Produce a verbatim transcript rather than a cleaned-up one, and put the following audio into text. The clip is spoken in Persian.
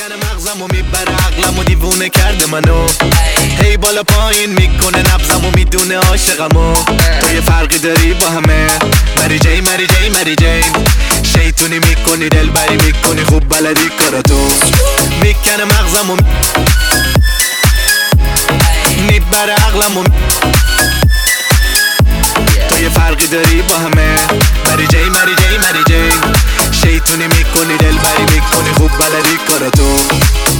میکنه مغزمو میبره عقلمو دیوونه کرده منو هی بالا پایین میکنه نبضمو میدونه عاشقمو تو یه فرقی داری با همه مری جی مری جی مری جی شیطونی میکنی دلبری میکنی خوب بلدی کاراتو میکنه مغزمو میبره عقلمو تو یه فرقی داری با همه مری جی مری جی مری جی شیطونی میکنی دلبری میکنی خوب بلدی کاراتو